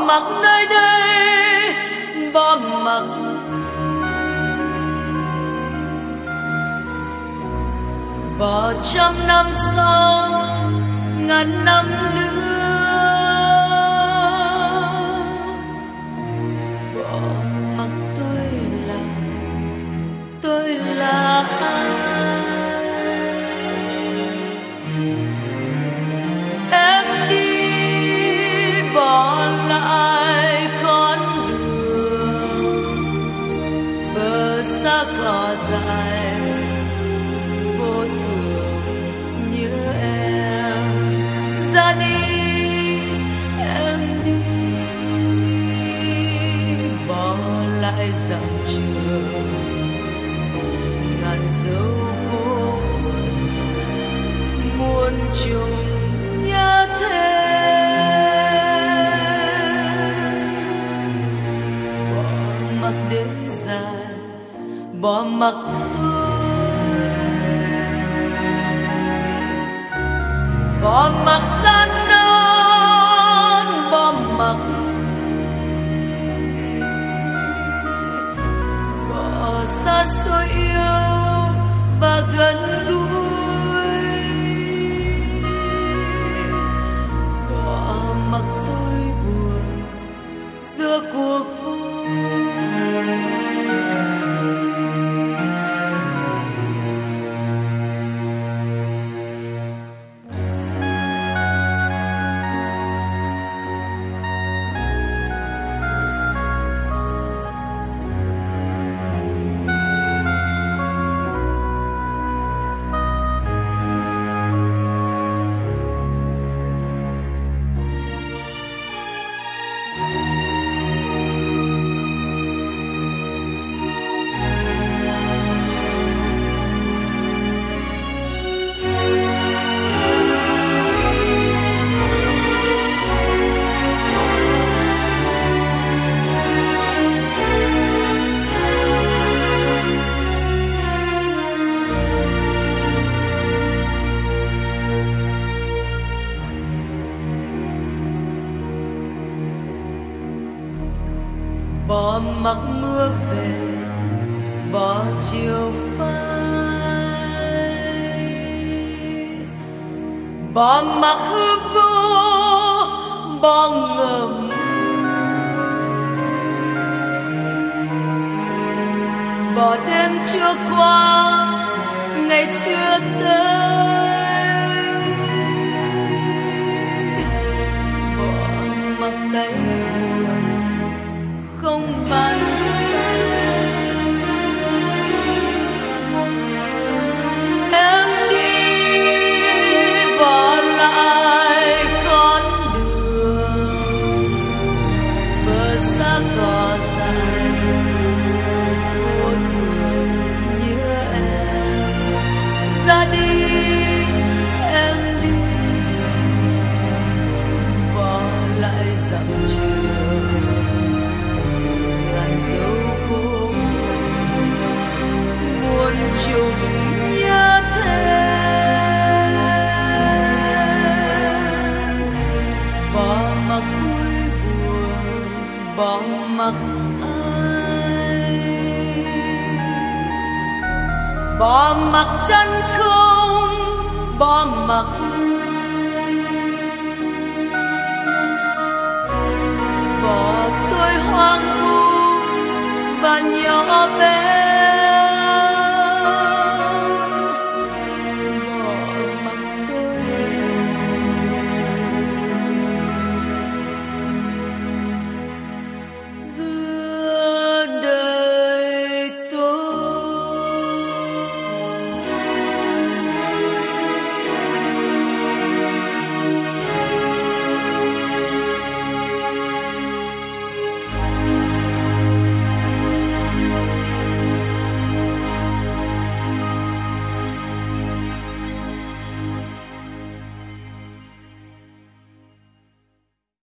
mặc nơi đây, bỏ mặc bỏ trăm năm sau, ngàn năm nữa. Bỏ mặc tôi là ai? Em đi bỏ lại con đường bờ xa cỏ dại, vô thường nhớ em. Ra đi em đi, bỏ lại dặm trường ngàn dấu cố muôn trùng nhớ thế. Bỏ mặc đêm dài, bỏ mặc bỏ mặc gian nan, bỏ mặc bỏ xa xôi yêu và gần gũi. Bỏ mặc tôi buồn giữa cuộc vui. Bỏ mặc mưa về, bỏ chiều phai, bỏ mặc hư vô, bỏ ngầm bỏ đêm chưa qua, ngày chưa tới. Bỏ mặc tay buồn không bàn tay. Em đi bỏ lại con đường bờ xa cỏ dại, vô thường nhớ em. Ra đi em đi, bỏ lại dặm trường ngàn dấu cố muôn trùng nhớ thêm. Bỏ mặc vui buồn, bỏ mặc ai, bỏ mặc chân không, bỏ mặc bỏ tôi hoang vu và nhỏ bé.